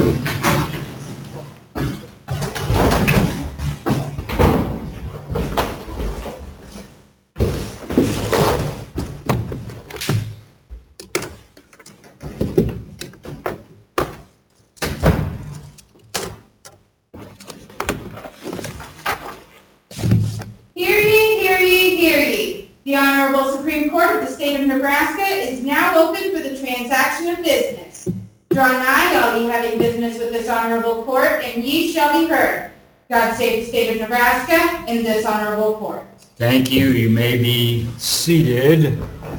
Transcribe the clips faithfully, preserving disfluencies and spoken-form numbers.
The Honorable Supreme Court of the State of Nebraska is now open for the transaction of business. Draw nigh, all ye having business with this honorable court, and ye shall be heard. God save the State of Nebraska and this honorable court. Thank you. You may be seated.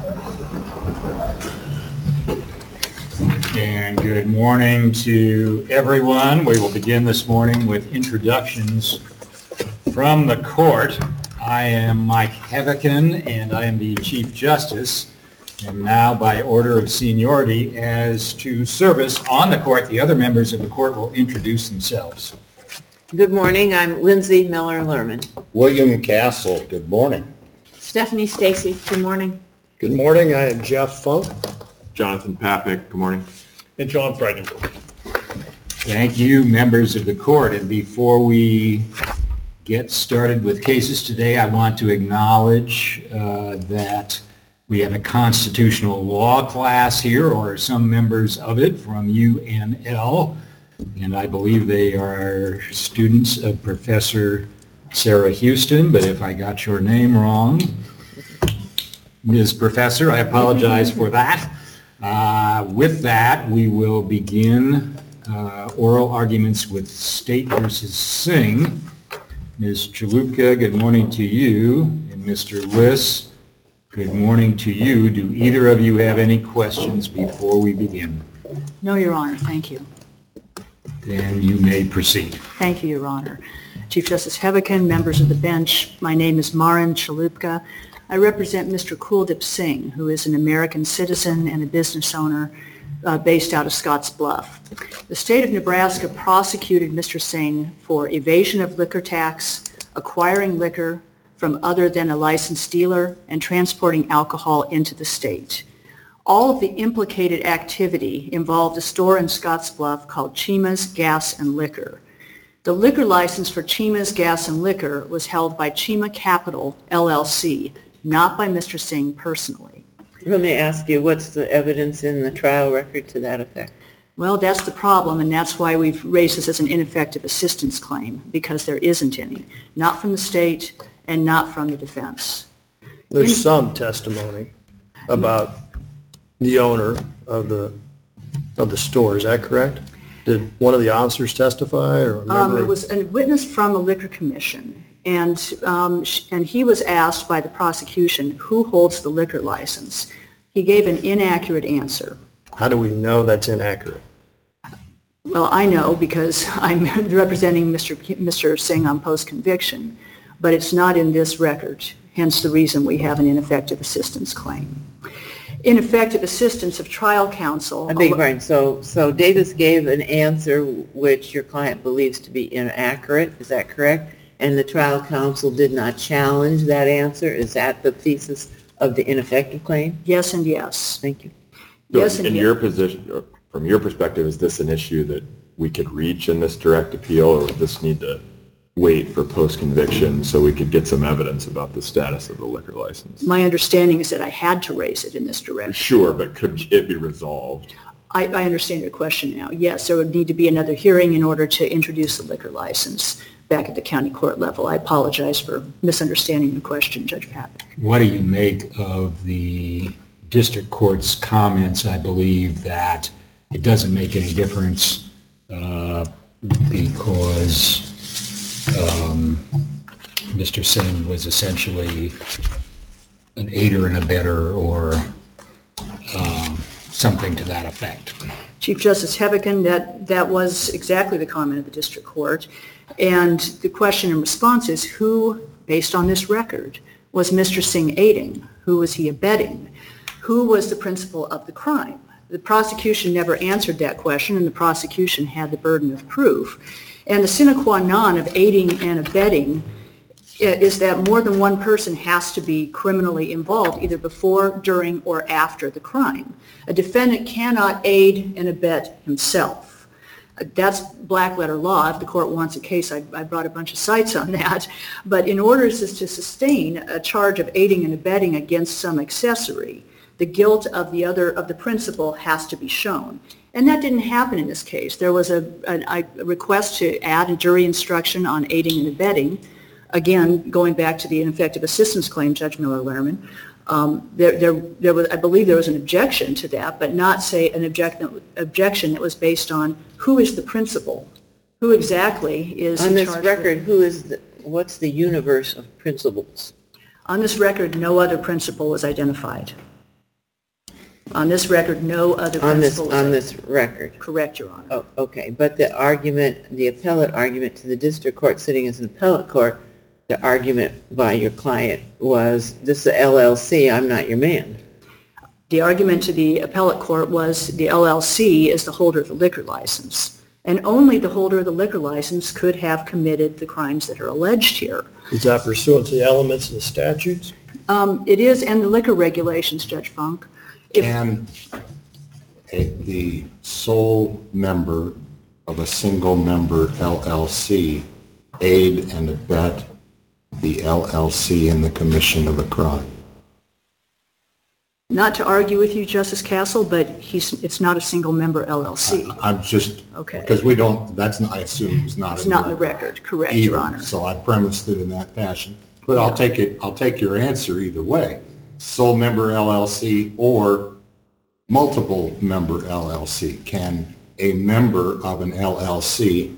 And good morning to everyone. We will begin this morning with introductions from the court. I am Mike Heavican, and I am the Chief Justice. And now, by order of seniority, as to service on the court, the other members of the court will introduce themselves. Good morning. I'm Lindsay Miller-Lerman. William Castle. Good morning. Stephanie Stacy. Good morning. Good morning. I am Jeff Funk. Jonathan Papik. Good morning. And John Freudenberg. Thank you, members of the court. And before we get started with cases today, I want to acknowledge uh, that we have a constitutional law class here, or some members of it from U N L, and I believe they are students of Professor Sarah Houston, but if I got your name wrong, Miz Professor, I apologize for that. Uh, with that, we will begin uh, oral arguments with State versus Singh. Miz Chalupka, good morning to you, and Mister Liss, good morning to you. Do either of you have any questions before we begin? No, Your Honor. Thank you. Then you may proceed. Thank you, Your Honor. Chief Justice Heavican, members of the bench, my name is Marin Chalupka. I represent Mister Kuldip Singh, who is an American citizen and a business owner uh, based out of Scotts Bluff. The state of Nebraska prosecuted Mister Singh for evasion of liquor tax, acquiring liquor from other than a licensed dealer, and transporting alcohol into the state. All of the implicated activity involved a store in Scotts Bluff called Chima's Gas and Liquor. The liquor license for Chima's Gas and Liquor was held by Chima Capital, L L C, not by Mister Singh personally. Let me ask you, what's the evidence in the trial record to that effect? Well, that's the problem, and that's why we've raised this as an ineffective assistance claim, because there isn't any, not from the state and not from the defense. There's In- some testimony about the owner of the of the store. Is that correct? Did one of the officers testify, or a member Um, it of- was a witness from the Liquor Commission, and um, sh- and he was asked by the prosecution who holds the liquor license. He gave an inaccurate answer. How do we know that's inaccurate? Well, I know because I'm representing Mister K- Mister Singh on post-conviction, but it's not in this record, hence the reason we have an ineffective assistance claim. Ineffective assistance of trial counsel. I beg your pardon. So, so Davis gave an answer which your client believes to be inaccurate. Is that correct? And the trial counsel did not challenge that answer. Is that the thesis of the ineffective claim? Yes and yes. Thank you. So Yes and in yes. your position, or from your perspective, is this an issue that we could reach in this direct appeal, or would this need to wait for post-conviction so we could get some evidence about the status of the liquor license? My understanding is that I had to raise it in this direction. Sure, but could it be resolved? I, I understand your question now. Yes, there would need to be another hearing in order to introduce the liquor license back at the county court level. I apologize for misunderstanding the question, Judge Papik. What do you make of the district court's comments, I believe, that it doesn't make any difference uh, because um, Mister Singh was essentially an aider and abetter, or um, something to that effect? Chief Justice Heavican, that, that was exactly the comment of the district court. And the question in response is, who, based on this record, was Mister Singh aiding? Who was he abetting? Who was the principal of the crime? The prosecution never answered that question, and the prosecution had the burden of proof. And the sine qua non of aiding and abetting is that more than one person has to be criminally involved, either before, during, or after the crime. A defendant cannot aid and abet himself. That's black letter law. If the court wants a case, I, I brought a bunch of cites on that. But in order to, to sustain a charge of aiding and abetting against some accessory, the guilt of the other, of the principal has to be shown. And that didn't happen in this case. There was a, a, a request to add a jury instruction on aiding and abetting. Again, going back to the ineffective assistance claim, Judge Miller-Lerman, um, there, there, there was, I believe there was an objection to that, but not, say, an object, objection that was based on who is the principal, who exactly is On in this charge record, with- who is, the, what's the universe of principals? On this record, no other principal was identified. On this record, no other On this, principal was on this record? Correct, Your Honor. Oh, okay, but the argument, the appellate argument to the district court sitting as an appellate court, the argument by your client was, this is a L L C, I'm not your man. The argument to the appellate court was the L L C is the holder of the liquor license, and only the holder of the liquor license could have committed the crimes that are alleged here. Is that pursuant to the elements of the statutes? Um, It is, and the liquor regulations, Judge Funk. If- Can a- the sole member of a single-member L L C aid and abet the L L C in the commission of a crime? Not to argue with you, Justice Castle, but he's, it's not a single-member L L C. I'm just, Okay. because we don't, that's, not- I assume it's not It's in not in the the record, correct, Your either, Honor. so I premised it in that fashion. But I'll take it, I'll take your answer either way. Sole member L L C or multiple member L L C. Can a member of an L L C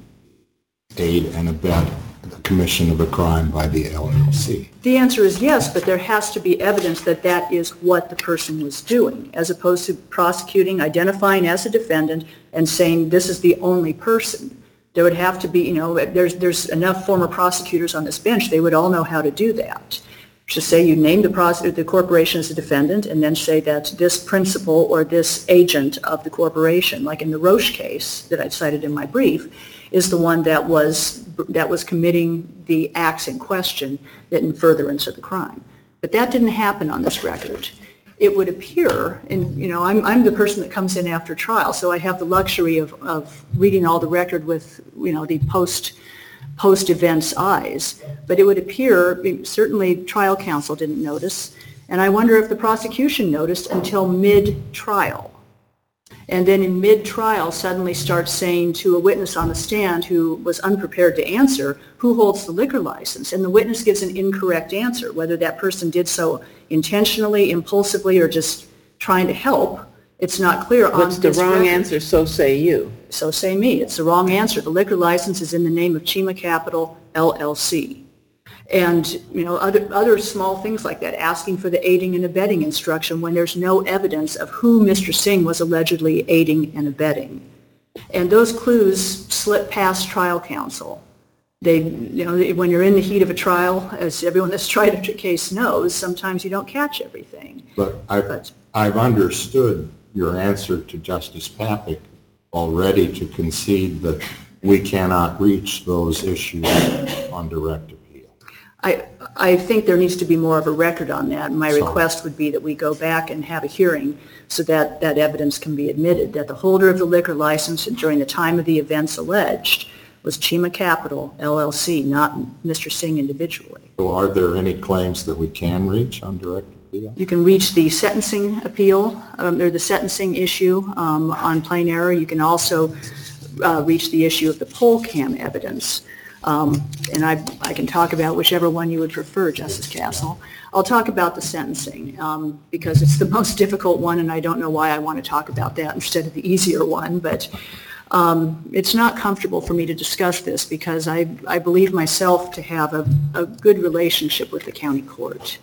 aid and abet the commission of a crime by the L L C? The answer is yes, but there has to be evidence that that is what the person was doing, as opposed to prosecuting, identifying as a defendant, and saying this is the only person. There would have to be, you know, there's, there's enough former prosecutors on this bench, they would all know how to do that. Just say you name the, prosec- the corporation as a defendant, and then say that this principal or this agent of the corporation, like in the Roche case that I cited in my brief, is the one that was that was committing the acts in question that in furtherance of the crime. But that didn't happen on this record. It would appear, and you know, I'm I'm the person that comes in after trial, so I have the luxury of, of reading all the record with, you know, the post post events eyes. But it would appear, certainly trial counsel didn't notice, and I wonder if the prosecution noticed until mid-trial. And then in mid-trial suddenly starts saying to a witness on the stand who was unprepared to answer, who holds the liquor license? And the witness gives an incorrect answer, whether that person did so intentionally, impulsively, or just trying to help. It's not clear on What's the this wrong record. answer, so say you? So say me. It's the wrong answer. The liquor license is in the name of Chima Capital, L L C. And, you know, other other small things like that, asking for the aiding and abetting instruction when there's no evidence of who Mister Singh was allegedly aiding and abetting. And those clues slip past trial counsel. They, you know, when you're in the heat of a trial, as everyone that's tried a case knows, sometimes you don't catch everything. But I've, But- I've understood your answer to Justice Papik already to concede that we cannot reach those issues on direct appeal. I, I think there needs to be more of a record on that. My Sorry. request would be that we go back and have a hearing so that that evidence can be admitted, that the holder of the liquor license during the time of the events alleged was Chima Capital, L L C, not Mister Singh individually. So are there any claims that we can reach on direct appeal? You can reach the sentencing appeal, um, or the sentencing issue um, on plain error. You can also uh, reach the issue of the poll cam evidence. Um, and I, I can talk about whichever one you would prefer, Justice Castle. I'll talk about the sentencing um, because it's the most difficult one, and I don't know why I want to talk about that instead of the easier one. But um, it's not comfortable for me to discuss this because I, I believe myself to have a, a good relationship with the county court.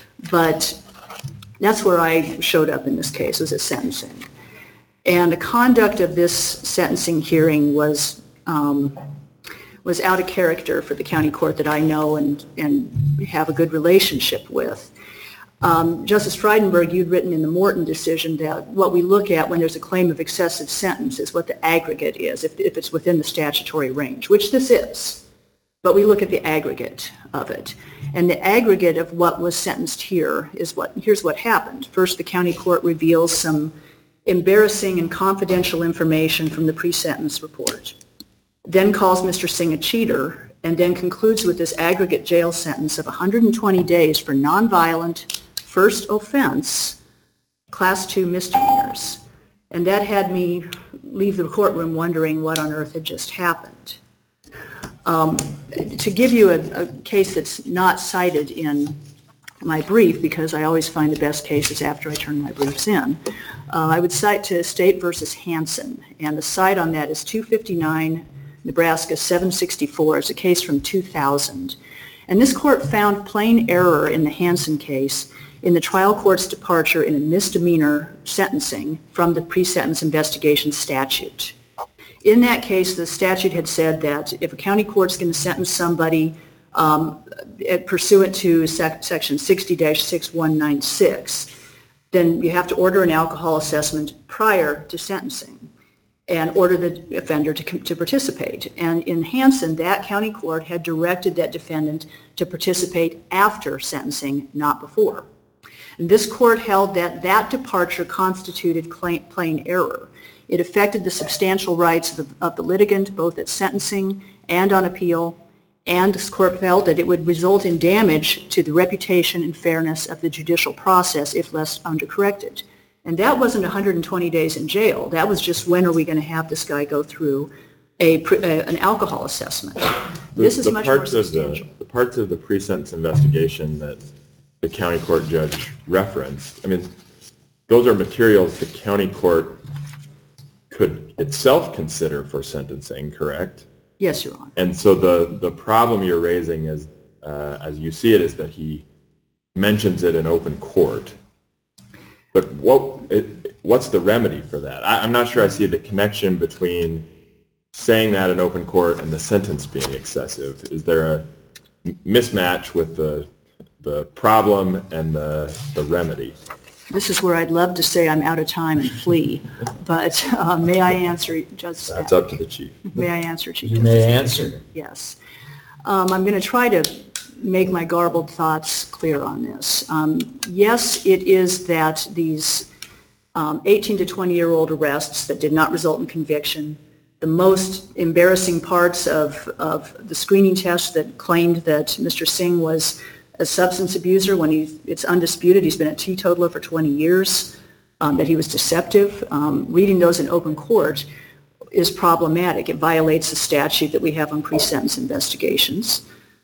But that's where I showed up in this case, was at sentencing. And the conduct of this sentencing hearing was um, was out of character for the county court that I know and, and have a good relationship with. Um, Justice Frydenberg, you'd written in the Morton decision that what we look at when there's a claim of excessive sentence is what the aggregate is, if, if it's within the statutory range, which this is. But we look at the aggregate of it. And the aggregate of what was sentenced here is what, here's what happened. First, the county court reveals some embarrassing and confidential information from the pre-sentence report, then calls Mister Singh a cheater, and then concludes with this aggregate jail sentence of one hundred twenty days for nonviolent first offense, class two misdemeanors. And that had me leave the courtroom wondering what on earth had just happened. Um, to give you a, a case that's not cited in my brief, because I always find the best cases after I turn my briefs in, uh, I would cite to State versus Hansen, and the cite on that is two fifty-nine Nebraska seven sixty-four. It's a case from two thousand. And this court found plain error in the Hansen case in the trial court's departure in a misdemeanor sentencing from the pre-sentence investigation statute. In that case, the statute had said that if a county court's going to sentence somebody um, pursuant to sec- section sixty dash six one nine six, then you have to order an alcohol assessment prior to sentencing and order the offender to, to participate. And in Hansen, that county court had directed that defendant to participate after sentencing, not before. And this court held that that departure constituted plain, plain error. It affected the substantial rights of the, of the litigant, both at sentencing and on appeal, and this court felt that it would result in damage to the reputation and fairness of the judicial process if left undercorrected. And that wasn't one hundred twenty days in jail. That was just, when are we going to have this guy go through a, a an alcohol assessment? This the, is the much more parts of substantial. the, the parts of the pre-sentence investigation that the county court judge referenced, I mean, those are materials the county court could itself consider for sentencing, correct? Yes, Your Honor. And so the, the problem you're raising is, uh, as you see it, is that he mentions it in open court. But what it, what's the remedy for that? I, I'm not sure I see the connection between saying that in open court and the sentence being excessive. Is there a mismatch with the the problem and the, the remedy? This is where I'd love to say I'm out of time and flee, but uh, may I answer, Judge That's up to the chief. May I answer, Chief You Justice? may answer. Yes. Um, I'm going to try to make my garbled thoughts clear on this. Um, yes, it is that these um, eighteen to twenty-year-old arrests that did not result in conviction, the most embarrassing parts of, of the screening test that claimed that Mister Singh was a substance abuser when he, it's undisputed, he's been a teetotaler for twenty years, um, that he was deceptive. Um, reading those in open court is problematic. It violates the statute that we have on pre-sentence investigations.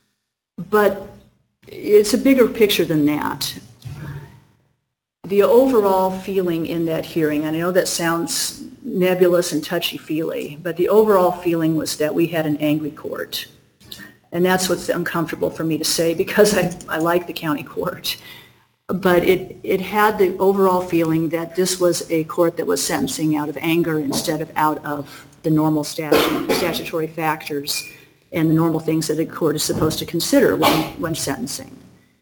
But it's a bigger picture than that. The overall feeling in that hearing, and I know that sounds nebulous and touchy-feely, but the overall feeling was that we had an angry court. And that's what's uncomfortable for me to say, because I, I like the county court. But it, it had the overall feeling that this was a court that was sentencing out of anger instead of out of the normal statute, statutory factors and the normal things that a court is supposed to consider when, when sentencing.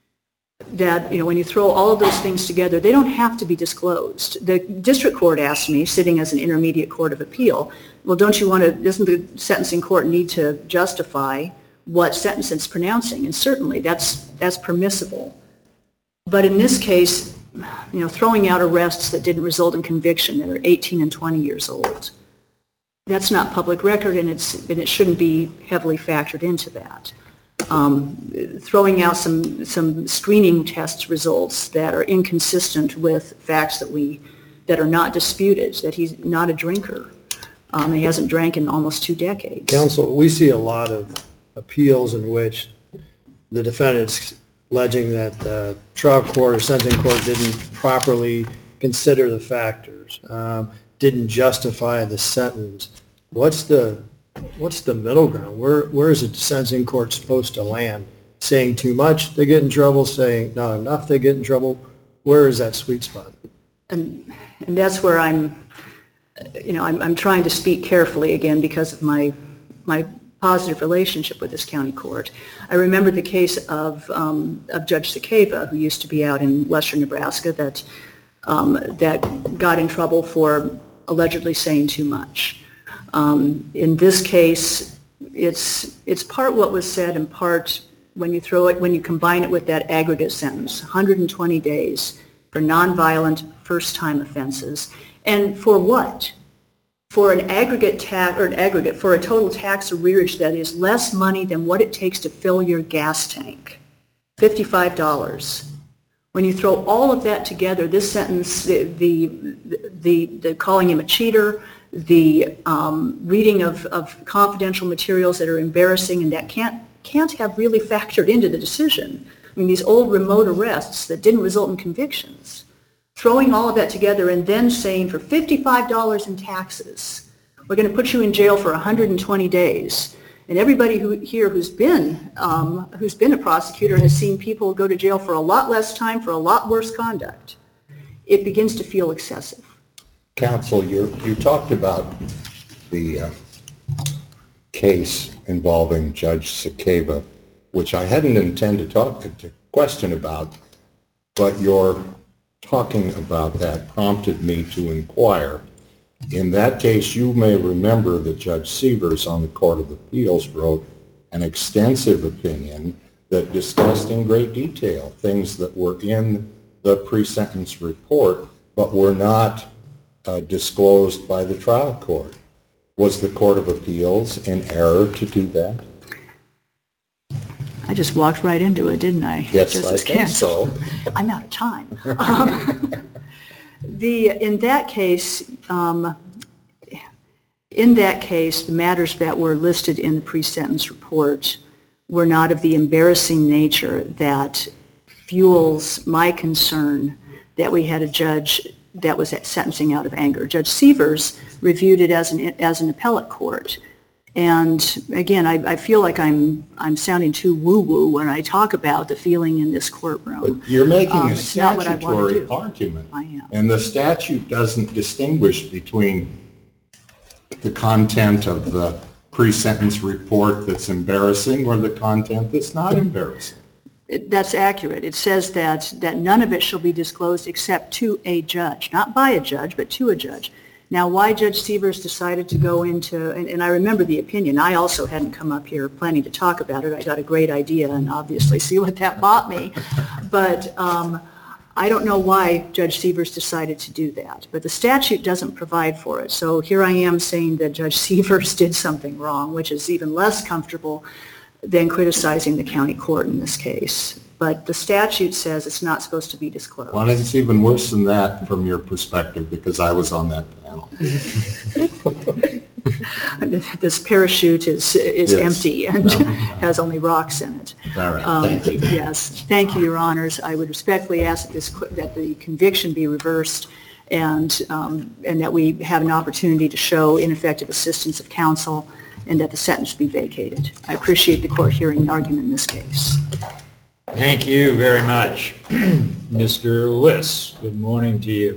That, you know, when you throw all of those things together, they don't have to be disclosed. The district court asked me, sitting as an intermediate court of appeal, well, don't you want to, doesn't the sentencing court need to justify what sentence it's pronouncing? And certainly that's that's permissible. But in this case, you know, throwing out arrests that didn't result in conviction that are eighteen and twenty years old, that's not public record, and it's and it shouldn't be heavily factored into that. Um, throwing out some some screening test results that are inconsistent with facts that we that are not disputed, that he's not a drinker, um, he hasn't drank in almost two decades. Counsel, we see a lot of appeals in which the defendant's alleging that the trial court or sentencing court didn't properly consider the factors, um, didn't justify the sentence. What's the what's the middle ground? Where where is a sentencing court supposed to land? Saying too much, they get in trouble. Saying not enough, they get in trouble. Where is that sweet spot? And and that's where I'm, you know, I'm I'm trying to speak carefully again because of my my. positive relationship with this county court. I remember the case of um, of Judge Sakeva, who used to be out in western Nebraska, that um, that got in trouble for allegedly saying too much. Um, in this case, it's it's part what was said and part when you throw it when you combine it with that aggregate sentence, one hundred twenty days for nonviolent first-time offenses, And for what? For an aggregate tax, or an aggregate, for a total tax arrearage that is less money than what it takes to fill your gas tank, fifty-five dollars. When you throw all of that together, this sentence, the, the, the, the calling him a cheater, the um, reading of, of confidential materials that are embarrassing and that can't, can't have really factored into the decision. I mean, these old remote arrests that didn't result in convictions. Throwing all of that together and then saying for fifty-five dollars in taxes, we're going to put you in jail for one hundred twenty days. And everybody who, here who's been, um, who's been a prosecutor has seen people go to jail for a lot less time for a lot worse conduct. It begins to feel excessive. Counsel, you you talked about the uh, case involving Judge Sakeva, which I hadn't intended to talk to question about, but your talking about that prompted me to inquire. In that case, you may remember that Judge Sievers on the Court of Appeals wrote an extensive opinion that discussed in great detail things that were in the pre-sentence report but were not uh, disclosed by the trial court. Was the Court of Appeals in error to do that? I just walked right into it, didn't I? Yes, Just I as think counsel. so. I'm out of time. Um, the, in that case, um, in that case, the matters that were listed in the pre-sentence report were not of the embarrassing nature that fuels my concern that we had a judge that was sentencing out of anger. Judge Sievers reviewed it as an, as an appellate court. And again, I, I feel like I'm I'm sounding too woo-woo when I talk about the feeling in this courtroom. But you're making Um, a it's not what I wanna statutory do. argument. I am. And the statute doesn't distinguish between the content of the pre-sentence report that's embarrassing or the content that's not embarrassing. It- That's accurate. It says that, that none of it shall be disclosed except to a judge, not by a judge, but to a judge. Now, why Judge Sievers decided to go into, and, and I remember the opinion, I also hadn't come up here planning to talk about it. I got a great idea and obviously see what that bought me. But um, I don't know why Judge Sievers decided to do that. But the statute doesn't provide for it. So here I am saying that Judge Sievers did something wrong, which is even less comfortable than criticizing the county court in this case. But the statute says it's not supposed to be disclosed. Well, it's even worse than that from your perspective because I was on that panel. This parachute is, is Yes. empty and has only rocks in it. All right, Um, thank you. Yes, thank you, Your Honors. I would respectfully ask that this, that the conviction be reversed and, um, and that we have an opportunity to show ineffective assistance of counsel and that the sentence be vacated. I appreciate the court hearing an argument in this case. Thank you very much. Mister Liss, good morning to you.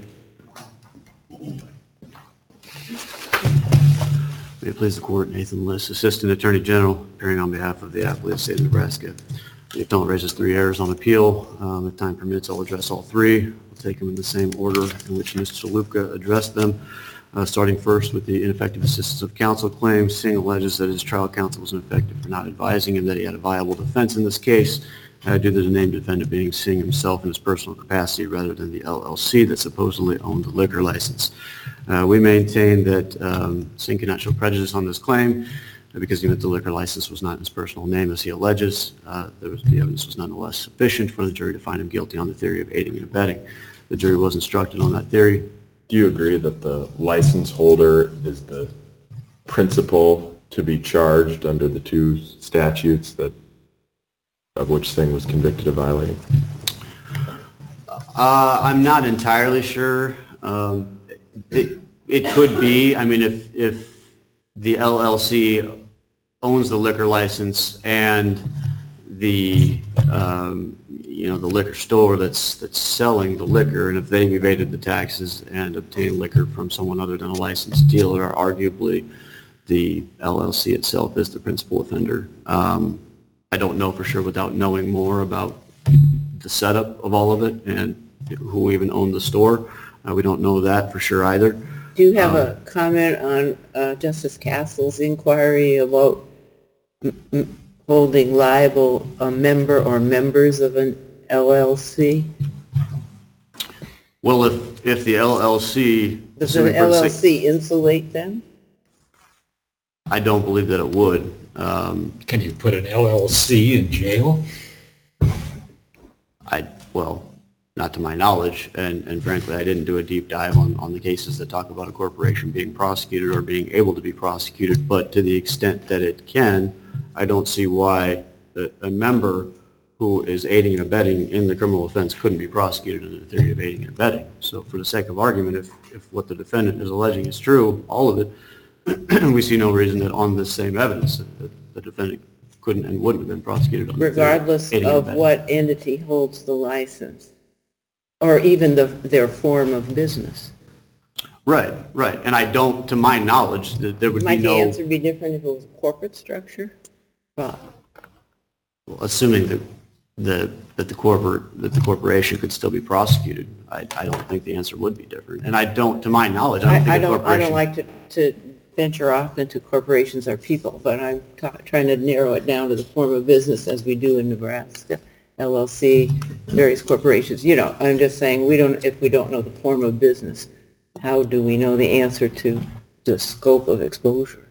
May it please the court, Nathan Liss, Assistant Attorney General, appearing on behalf of the appellate state of Nebraska. The appellant raises three errors on appeal. Um, if time permits, I'll address all three. I'll take them in the same order in which Mister Chalupka addressed them. Uh, starting first with the ineffective assistance of counsel claim, Singh alleges that his trial counsel was ineffective for not advising him that he had a viable defense in this case, uh, due to the named defendant being Singh himself in his personal capacity rather than the L L C that supposedly owned the liquor license. Uh, we maintain that um, Singh cannot show prejudice on this claim uh, because even if the liquor license was not in his personal name as he alleges, uh, there was, the evidence was nonetheless sufficient for the jury to find him guilty on the theory of aiding and abetting. The jury was instructed on that theory. Do you agree that the license holder is the principal to be charged under the two statutes that of which Singh was convicted of violating? Uh, I'm not entirely sure. Um, it, it could be. I mean, if, if the L L C owns the liquor license and the, um, you know, the liquor store that's, that's selling the liquor, and if they've evaded the taxes and obtained liquor from someone other than a licensed dealer, arguably the L L C itself is the principal offender. Um, I don't know for sure without knowing more about the setup of all of it and who even owned the store. Uh, we don't know that for sure either. Do you have Um, a comment on uh, Justice Castle's inquiry about m- m- holding liable a member or members of an L L C? Well, if, if the L L C Does an assuming for the L L sake- C insulate them? I don't believe that it would. Um, Can you put an L L C in jail? I, well, not to my knowledge, and, and frankly, I didn't do a deep dive on, on the cases that talk about a corporation being prosecuted or being able to be prosecuted, but to the extent that it can, I don't see why a, a member who is aiding and abetting in the criminal offense couldn't be prosecuted under the theory of aiding and abetting. So for the sake of argument, if, if what the defendant is alleging is true, all of it, we see no reason that on this same evidence that the, the defendant couldn't and wouldn't have been prosecuted on the theory Regardless aiding and of abetting. what entity holds the license, or even the, their form of business. Right, right. And I don't, to my knowledge, that there would be Might the no, answer be different if it was a corporate structure? Well, assuming that the, that the corporate, that the corporation could still be prosecuted, I, I don't think the answer would be different. And I don't, to my knowledge, I I, don't I think a don't, I corporation. don't like to, to venture off into corporations or people, but I'm ta- trying to narrow it down to the form of business as we do in Nebraska, L L C, various corporations. You know, I'm just saying, we don't, if we don't know the form of business, how do we know the answer to the scope of exposure?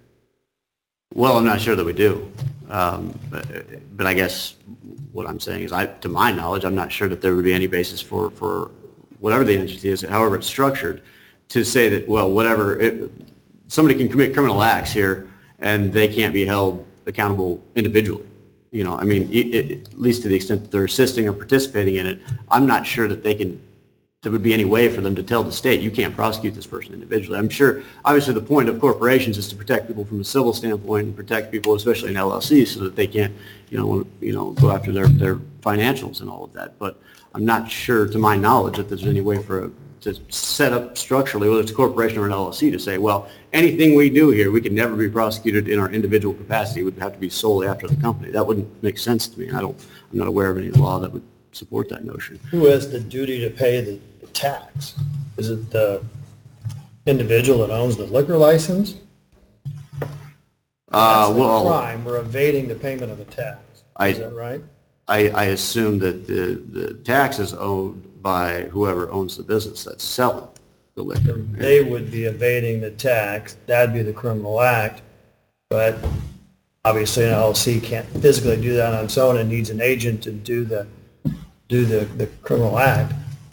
Well, I'm not sure that we do. Um, but, but I guess what I'm saying is, I, to my knowledge, I'm not sure that there would be any basis for, for whatever the entity is, however it's structured, to say that, well, whatever, it, somebody can commit criminal acts here and they can't be held accountable individually. You know, I mean, it, it, at least to the extent that they're assisting or participating in it, I'm not sure that they can, there would be any way for them to tell the state, you can't prosecute this person individually. I'm sure, obviously, the point of corporations is to protect people from a civil standpoint and protect people, especially in L L Cs, so that they can't, you know, you know, go after their, their financials and all of that. But I'm not sure, to my knowledge, that there's any way for a, to set up structurally, whether it's a corporation or an L L C, to say, well, anything we do here, we can never be prosecuted in our individual capacity. It would have to be solely after the company. That wouldn't make sense to me. I don't, I'm not aware of any law that would support that notion. Who has the duty to pay the the tax? Is it the individual that owns the liquor license? Uh, That's the well, crime, we're evading the payment of a tax. I- Is that right? I, I assume that the, the tax is owed by whoever owns the business that's selling the liquor. They would be evading the tax, that'd be the criminal act, but obviously an L L C can't physically do that on its own and needs an agent to do the, do the, the criminal act.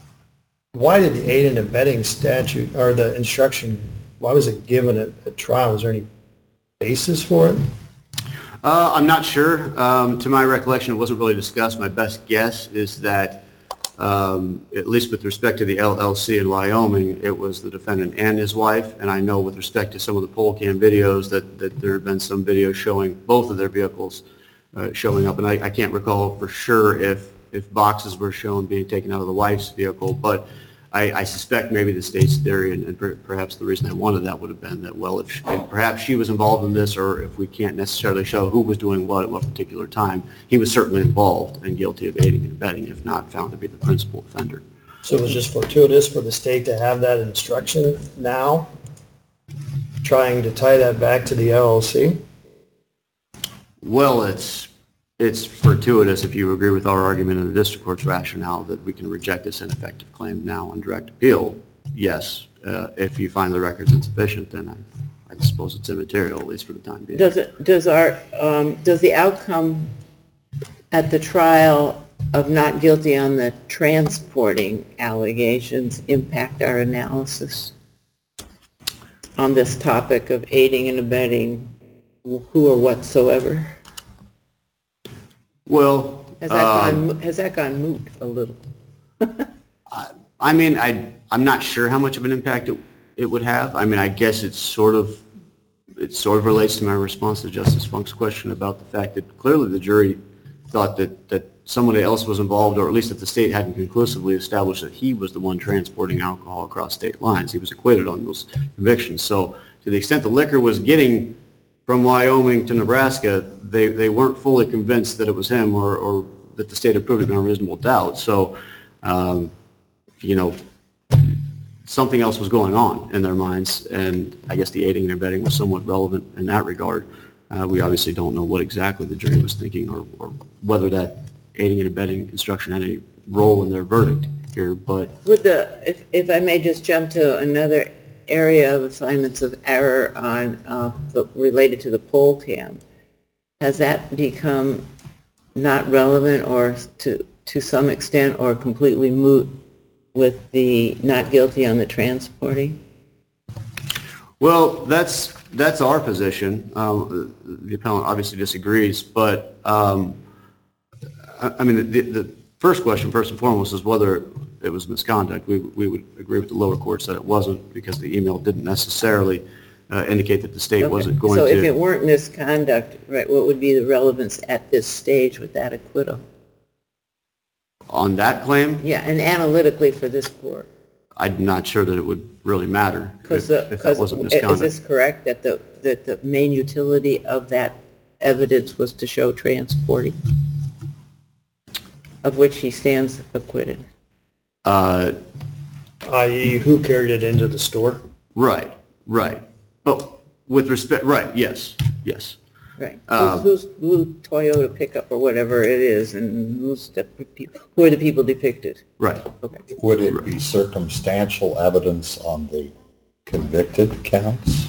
Why did the aid and abetting statute, or the instruction, why was it given at, at trial? Was there any basis for it? Uh, I'm not sure. Um, to my recollection, it wasn't really discussed. My best guess is that, um, at least with respect to the L L C in Wyoming, it was the defendant and his wife. And I know with respect to some of the poll cam videos that, that there have been some videos showing both of their vehicles uh, showing up. And I, I can't recall for sure if, if boxes were shown being taken out of the wife's vehicle, but I, I suspect maybe the state's theory, and, and per, perhaps the reason they wanted that would have been that, well, if she, perhaps she was involved in this, or if we can't necessarily show who was doing what at what particular time, he was certainly involved and guilty of aiding and abetting, if not found to be the principal offender. So it was just fortuitous for the state to have that instruction now, trying to tie that back to the L L C? Well, it's it's fortuitous, if you agree with our argument in the district court's rationale, that we can reject this ineffective claim now on direct appeal. Yes, uh, if you find the records insufficient, then I, I suppose it's immaterial, at least for the time being. Does it, does our, um, does the outcome at the trial of not guilty on the transporting allegations impact our analysis on this topic of aiding and abetting who or whatsoever? Well, Has that um, gone, has that gone moot a little? I mean, I, I'm not sure how much of an impact it, it would have. I mean, I guess it's sort of, it sort of relates to my response to Justice Funk's question about the fact that clearly the jury thought that, that somebody else was involved, or at least that the state hadn't conclusively established that he was the one transporting alcohol across state lines. He was acquitted on those convictions. So to the extent the liquor was getting from Wyoming to Nebraska, they, they weren't fully convinced that it was him, or, or that the state had proved it beyond reasonable doubt. So, um, you know, something else was going on in their minds, and I guess the aiding and abetting was somewhat relevant in that regard. Uh, we obviously don't know what exactly the jury was thinking, or, or whether that aiding and abetting instruction had any role in their verdict here, but Would the, if, if I may just jump to another area of assignments of error on, uh, the- related to the poll cam, has that become not relevant or to, to some extent or completely moot with the not guilty on the transporting? Well, that's, that's our position. Um, The appellant obviously disagrees, but, um, I I mean, the, the first question, first and foremost, is whether it was misconduct. We, we would agree with the lower courts that it wasn't, because the email didn't necessarily uh, indicate that the state Okay. wasn't going So to. if it weren't misconduct, right, what would be the relevance at this stage with that acquittal? On that claim, Yeah, and analytically for this court. I'm not sure that it would really matter Because, if if that wasn't is misconduct. this correct, that the, that the main utility of that evidence was to show transporting, of which he stands acquitted? Uh, that is, who carried it into the store? Right, right. But with respect, right, yes, yes. Right. Um, Who's, who's blue Toyota pickup or whatever it is, and who's the, pe- who are the people depicted? Right. Okay. Would it be circumstantial evidence on the convicted counts?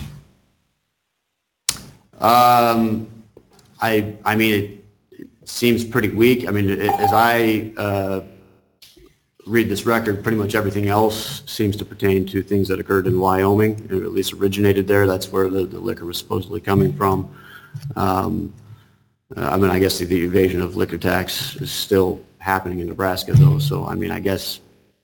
Um, I, I mean, it seems pretty weak. I mean, it- as I uh, read this record, pretty much everything else seems to pertain to things that occurred in Wyoming, or at least originated there. That's where the, the liquor was supposedly coming from. Um, uh, I mean, I guess the, the evasion of liquor tax is still happening in Nebraska, though. So, I mean, I guess,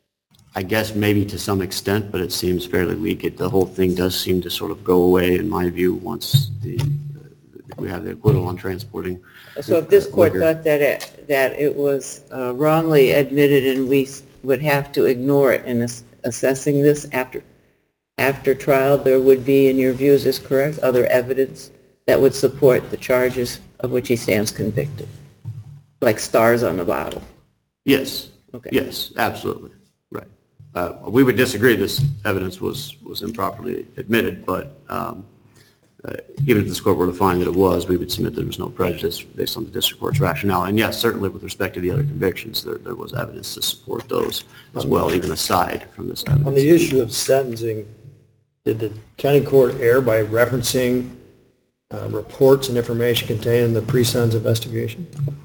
I guess maybe to some extent, but it seems fairly weak. It, the whole thing does seem to sort of go away, in my view, once the, we have the acquittal on transporting. So if this court liquor. thought that it, that it was uh, wrongly admitted and we s- would have to ignore it in ass- assessing this after, after trial, there would be, in your view, is this correct, other evidence that would support the charges of which he stands convicted? Like stars on the bottle? Yes. Okay. Yes, absolutely. Right. Uh, we would disagree this evidence was, was improperly admitted, but um, uh, even if this court were to find that it was, we would submit there was no prejudice based on the district court's rationale. And yes, certainly with respect to the other convictions, there, there was evidence to support those as well, even aside from this evidence. On the issue of sentencing, did the county court err by referencing uh, reports and information contained in the pre-sentence investigation?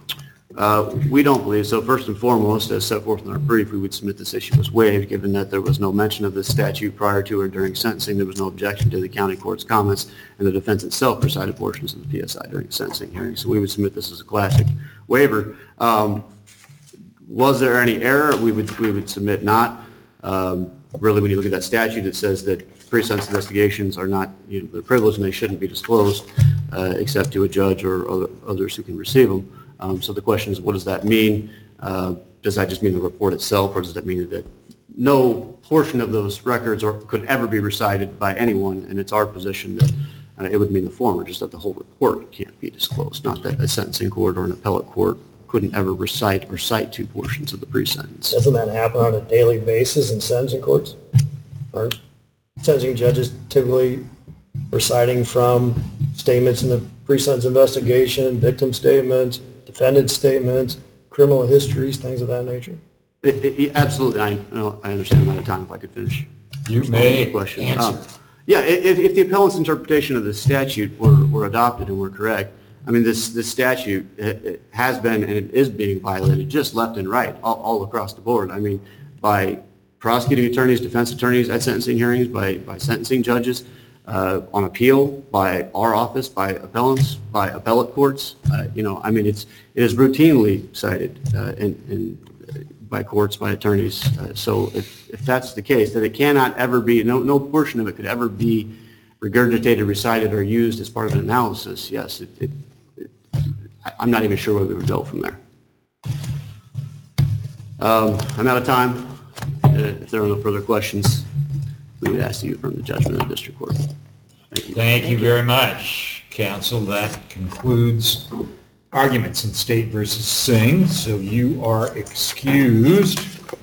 Uh, We don't believe so. First and foremost, as set forth in our brief, we would submit this issue was waived, given that there was no mention of this statute prior to or during sentencing. There was no objection to the county court's comments, and the defense itself recited portions of the P S I during the sentencing hearing. So we would submit this as a classic waiver. Um, Was there any error? We would, we would submit not. Um, Really, when you look at that statute, it says that pre-sentence investigations are not, you know, they're privileged and they shouldn't be disclosed uh, except to a judge or other, others who can receive them. Um, so the question is, what does that mean? Uh, does that just mean the report itself, or does that mean that no portion of those records or could ever be recited by anyone? And it's our position that uh, it would mean the former, just that the whole report can't be disclosed, not that a sentencing court or an appellate court couldn't ever recite or cite two portions of the pre-sentence. Doesn't that happen on a daily basis in sentencing courts? Aren't sentencing judges typically reciting from statements in the pre-sentence investigation, victim statements, defendant statements, criminal histories, things of that nature? It- it- it- Absolutely, I, no, I understand. I'm out of time. If I could finish. You responding to may the question. answer. Um, Yeah, i- if, if the appellant's interpretation of the statute were, were adopted and were correct, I mean, this, this statute it, it has been and it is being violated just left and right, all, all across the board. I mean, by prosecuting attorneys, defense attorneys at sentencing hearings, by, by sentencing judges, uh, on appeal, by our office, by appellants, by appellate courts. Uh, you know, I mean, it's, it is routinely cited uh, in, in, by courts, by attorneys. Uh, so if, if that's the case, that it cannot ever be, no, no portion of it could ever be regurgitated, recited, or used as part of an analysis, yes, it, it, it, I- I'm not even sure where we would go from there. Um, I'm out of time. Uh, If there are no further questions, we would ask that you affirm the judgment of the district court. Thank you. Thank you very much, counsel. That concludes arguments in State versus Singh, so you are excused.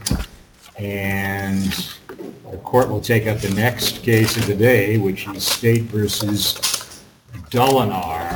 And the court will take up the next case of the day, which is State versus Dolinar.